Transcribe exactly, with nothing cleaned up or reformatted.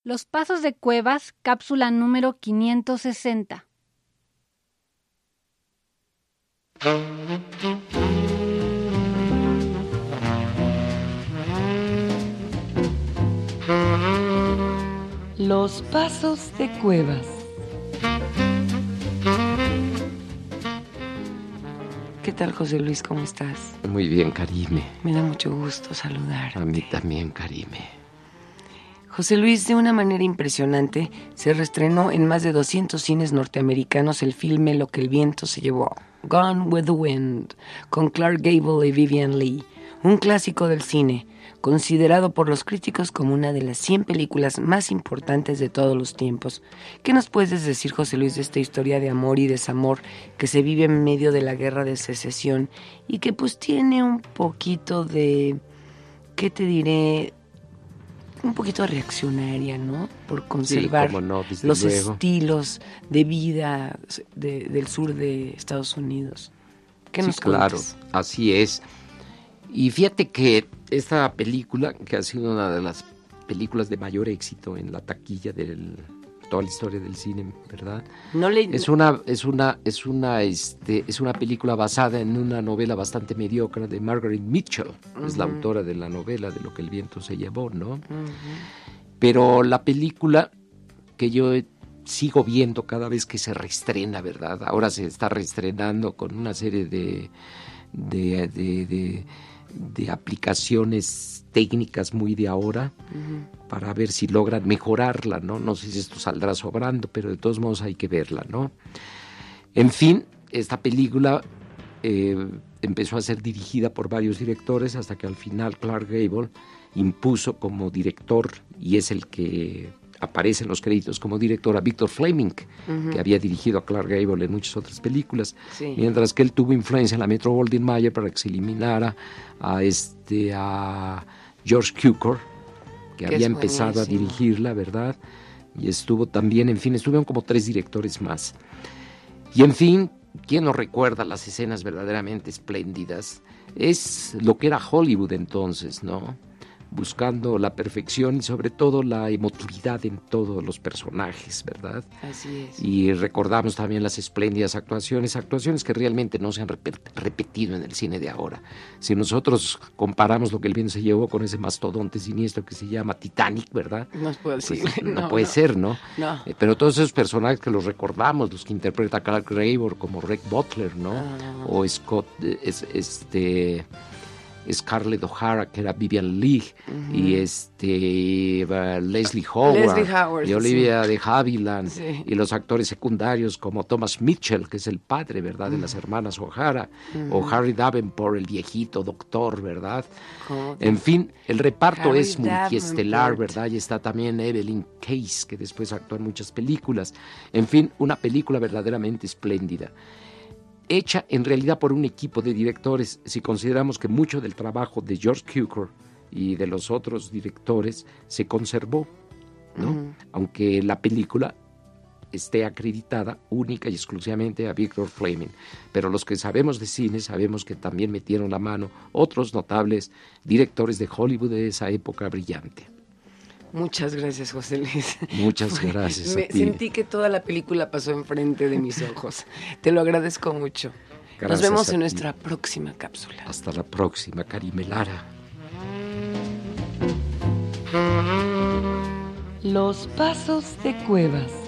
Los Pasos de Cuevas, cápsula número quinientos sesenta. Los Pasos de Cuevas. ¿Qué tal, José Luis? ¿Cómo estás? Muy bien, Karime. Me da mucho gusto saludarte. A mí también, Karime. José Luis, de una manera impresionante, se reestrenó en más de doscientos cines norteamericanos el filme Lo que el viento se llevó, Gone with the Wind, con Clark Gable y Vivien Leigh, un clásico del cine, considerado por los críticos como una de las cien películas más importantes de todos los tiempos. ¿Qué nos puedes decir, José Luis, de esta historia de amor y desamor que se vive en medio de la guerra de secesión y que pues tiene un poquito de, ¿qué te diré?, un poquito reaccionaria, ¿no? Por conservar sí, cómo no, los luego. estilos de vida de, del sur de Estados Unidos. ¿Qué sí, nos claro, cuentas? Así es. Y fíjate que esta película, que ha sido una de las películas de mayor éxito en la taquilla de toda la historia del cine, ¿verdad? No le... Es una, es una, es una, este, es una película basada en una novela bastante mediocre de Margaret Mitchell. Uh-huh. Es la autora de la novela de Lo que el viento se llevó, ¿no? Uh-huh. Pero la película que yo sigo viendo cada vez que se reestrena, ¿verdad? Ahora se está reestrenando con una serie de, de, de, de, de aplicaciones técnicas muy de ahora, uh-huh, para ver si logran mejorarla, ¿no? No sé si esto saldrá sobrando, pero de todos modos hay que verla, ¿no? En fin, esta película eh, empezó a ser dirigida por varios directores hasta que al final Clark Gable impuso como director, y es el que aparece en los créditos como director, a Victor Fleming, uh-huh, que había dirigido a Clark Gable en muchas otras películas, sí, mientras que él tuvo influencia en la Metro-Goldwyn-Mayer para que se eliminara a, este, a George Cukor, que había empezado buenísimo a dirigirla, ¿verdad? Y estuvo también, en fin, estuvieron como tres directores más. Y en fin, ¿quién no recuerda las escenas verdaderamente espléndidas? Es lo que era Hollywood entonces, ¿no? Buscando la perfección y sobre todo la emotividad en todos los personajes, ¿verdad? Así es. Y recordamos también las espléndidas actuaciones, actuaciones que realmente no se han rep- repetido en el cine de ahora. Si nosotros comparamos Lo que el viento se llevó con ese mastodonte siniestro que se llama Titanic, ¿verdad? No puede ser. Pues, no, no puede no. ser, ¿no? No. Eh, pero todos esos personajes que los recordamos, los que interpreta Clark Gable como Rhett Butler, ¿no? Ah. O Scott, es, este... Scarlett O'Hara, que era Vivien Leigh, uh-huh, y este uh, Leslie Howard, Leslie Howard y Olivia sí. de Havilland, sí. y los actores secundarios como Thomas Mitchell, que es el padre, ¿verdad?, uh-huh, de las hermanas O'Hara, uh-huh, o Harry Davenport, el viejito doctor, ¿verdad? En fin, el reparto Harry es multiestelar, ¿verdad? Y está también Evelyn Case, que después actuó en muchas películas. En fin, una película verdaderamente espléndida, hecha en realidad por un equipo de directores. Si consideramos que mucho del trabajo de George Cukor y de los otros directores se conservó, ¿no? Uh-huh. Aunque la película esté acreditada única y exclusivamente a Victor Fleming. Pero los que sabemos de cine sabemos que también metieron la mano otros notables directores de Hollywood de esa época brillante. Muchas gracias, José Luis. Muchas gracias Me a ti. Sentí que toda la película pasó enfrente de mis ojos. Te lo agradezco mucho. Gracias. Nos vemos en nuestra próxima cápsula. Hasta la próxima, Karime Lara. Los Pasos de Cuevas.